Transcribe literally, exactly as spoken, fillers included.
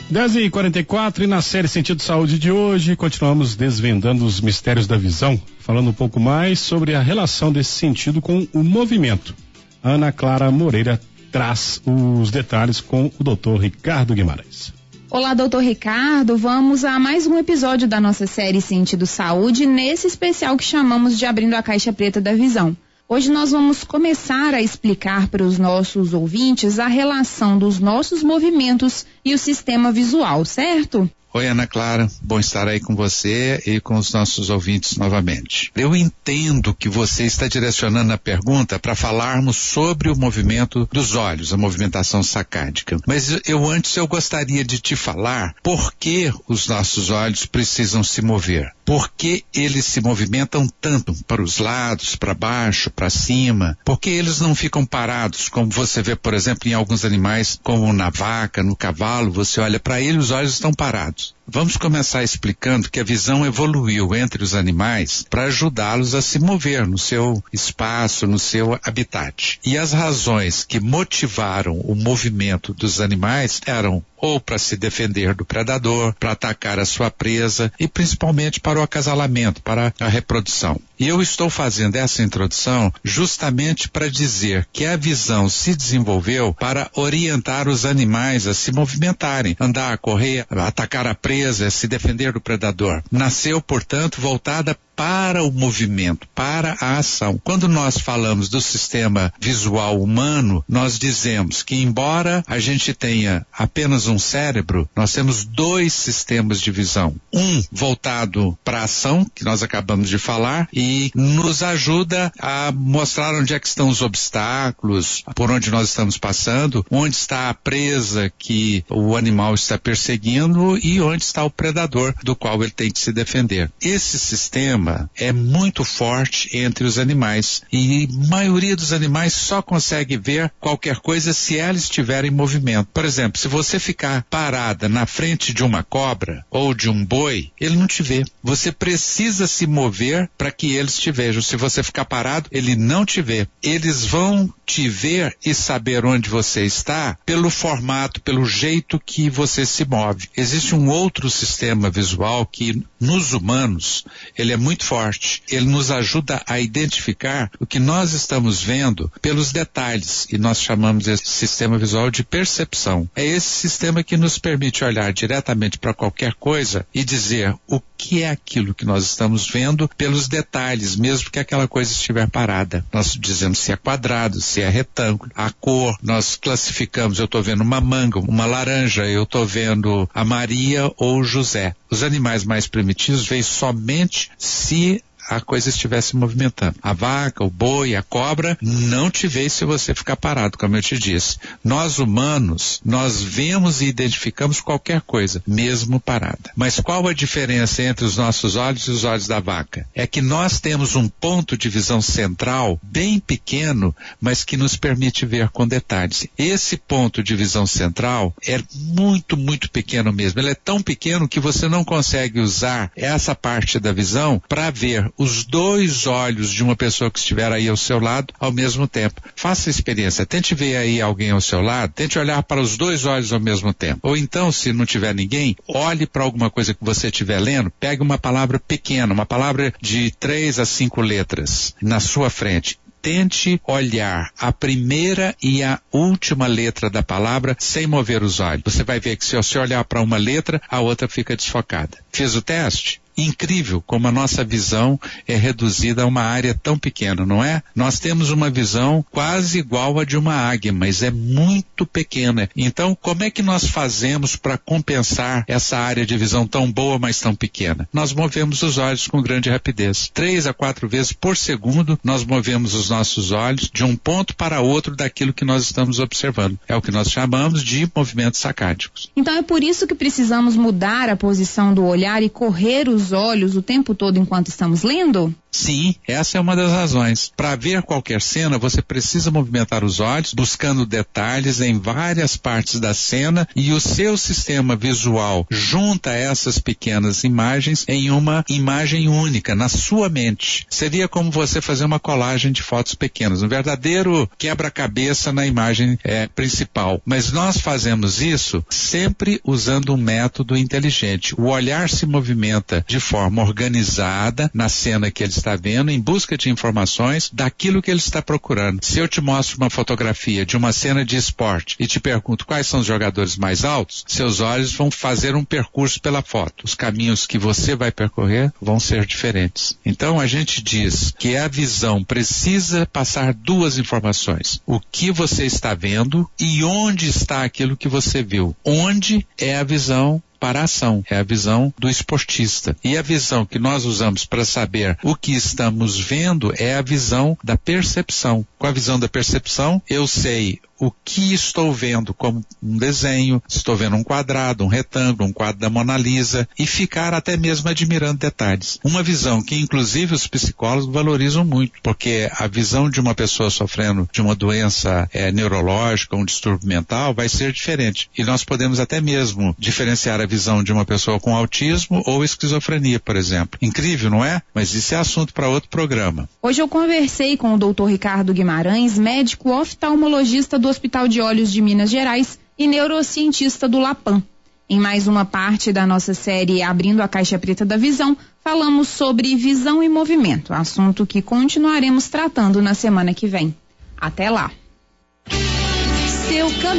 dez e quarenta e quatro e na série Sentido Saúde de hoje continuamos desvendando os mistérios da visão, falando um pouco mais sobre a relação desse sentido com o movimento. Ana Clara Moreira traz os detalhes com o doutor Ricardo Guimarães. Olá, doutor Ricardo, vamos a mais um episódio da nossa série Sentido Saúde, nesse especial que chamamos de Abrindo a Caixa Preta da Visão. Hoje nós vamos começar a explicar para os nossos ouvintes a relação dos nossos movimentos e o sistema visual, certo? Oi, Ana Clara, bom estar aí com você e com os nossos ouvintes novamente. Eu entendo que você está direcionando a pergunta para falarmos sobre o movimento dos olhos, a movimentação sacádica. Mas eu antes eu gostaria de te falar por que os nossos olhos precisam se mover. Por que eles se movimentam tanto para os lados, para baixo, para cima? Por que eles não ficam parados, como você vê, por exemplo, em alguns animais, como na vaca, no cavalo, você olha para ele e os olhos estão parados. Vamos começar explicando que a visão evoluiu entre os animais para ajudá-los a se mover no seu espaço, no seu habitat. E as razões que motivaram o movimento dos animais eram ou para se defender do predador, para atacar a sua presa e principalmente para o acasalamento, para a reprodução. E eu estou fazendo essa introdução justamente para dizer que a visão se desenvolveu para orientar os animais a se movimentarem, andar, correr, atacar a presa, se defender do predador. Nasceu, portanto, voltada para o movimento, para a ação. Quando nós falamos do sistema visual humano, nós dizemos que embora a gente tenha apenas um cérebro, nós temos dois sistemas de visão. Um voltado para a ação, que nós acabamos de falar, e nos ajuda a mostrar onde é que estão os obstáculos, por onde nós estamos passando, onde está a presa que o animal está perseguindo e onde está o predador do qual ele tem que se defender. Esse sistema é muito forte entre os animais e a maioria dos animais só consegue ver qualquer coisa se ela estiver em movimento. Por exemplo, se você ficar parada na frente de uma cobra ou de um boi, ele não te vê. Você precisa se mover para que eles te vejam. Se você ficar parado, ele não te vê. Eles vão te ver e saber onde você está pelo formato, pelo jeito que você se move. Existe um outro sistema visual que nos humanos ele é muito forte. Ele nos ajuda a identificar o que nós estamos vendo pelos detalhes e nós chamamos esse sistema visual de percepção. É esse sistema que nos permite olhar diretamente para qualquer coisa e dizer o que é aquilo que nós estamos vendo pelos detalhes, mesmo que aquela coisa estiver parada. Nós dizemos se é quadrado, se é retângulo, a cor, nós classificamos, eu estou vendo uma manga, uma laranja, eu estou vendo a Maria ou o José. Os animais mais primitivos veem somente se a coisa estivesse movimentando. A vaca, o boi, a cobra não te vê se você ficar parado, como eu te disse. Nós humanos, nós vemos e identificamos qualquer coisa, mesmo parada. Mas qual a diferença entre os nossos olhos e os olhos da vaca? É que nós temos um ponto de visão central bem pequeno, mas que nos permite ver com detalhes. Esse ponto de visão central é muito, muito pequeno mesmo. Ele é tão pequeno que você não consegue usar essa parte da visão para ver os dois olhos de uma pessoa que estiver aí ao seu lado ao mesmo tempo. Faça a experiência, tente ver aí alguém ao seu lado, tente olhar para os dois olhos ao mesmo tempo. Ou então, se não tiver ninguém, olhe para alguma coisa que você estiver lendo, pegue uma palavra pequena, uma palavra de três a cinco letras na sua frente. Tente olhar a primeira e a última letra da palavra sem mover os olhos. Você vai ver que se você olhar para uma letra, a outra fica desfocada. Fez o teste? Incrível como a nossa visão é reduzida a uma área tão pequena, não é? Nós temos uma visão quase igual a de uma águia, mas é muito pequena. Então, como é que nós fazemos para compensar essa área de visão tão boa, mas tão pequena? Nós movemos os olhos com grande rapidez. Três a quatro vezes por segundo, nós movemos os nossos olhos de um ponto para outro daquilo que nós estamos observando. É o que nós chamamos de movimentos sacádicos. Então, é por isso que precisamos mudar a posição do olhar e correr os olhos o tempo todo enquanto estamos lendo? Sim, essa é uma das razões. Para ver qualquer cena, você precisa movimentar os olhos, buscando detalhes em várias partes da cena, e o seu sistema visual junta essas pequenas imagens em uma imagem única, na sua mente. Seria como você fazer uma colagem de fotos pequenas, um verdadeiro quebra-cabeça na imagem é, principal. Mas nós fazemos isso sempre usando um método inteligente. O olhar se movimenta de forma organizada na cena que ele está vendo, em busca de informações daquilo que ele está procurando. Se eu te mostro uma fotografia de uma cena de esporte e te pergunto quais são os jogadores mais altos, seus olhos vão fazer um percurso pela foto. Os caminhos que você vai percorrer vão ser diferentes. Então a gente diz que a visão precisa passar duas informações. O que você está vendo e onde está aquilo que você viu. Onde é a visão para a ação, é a visão do esportista. E a visão que nós usamos para saber o que estamos vendo é a visão da percepção. Com a visão da percepção, eu sei o que estou vendo como um desenho, se estou vendo um quadrado, um retângulo, um quadro da Mona Lisa, e ficar até mesmo admirando detalhes. Uma visão que inclusive os psicólogos valorizam muito, porque a visão de uma pessoa sofrendo de uma doença é, neurológica, um distúrbio mental, vai ser diferente. E nós podemos até mesmo diferenciar a visão de uma pessoa com autismo ou esquizofrenia, por exemplo. Incrível, não é? Mas isso é assunto para outro programa. Hoje eu conversei com o doutor Ricardo Guimarães, médico oftalmologista do Hospital de Olhos de Minas Gerais e neurocientista do LAPAM. Em mais uma parte da nossa série Abrindo a Caixa Preta da Visão, falamos sobre visão e movimento, assunto que continuaremos tratando na semana que vem. Até lá! Seu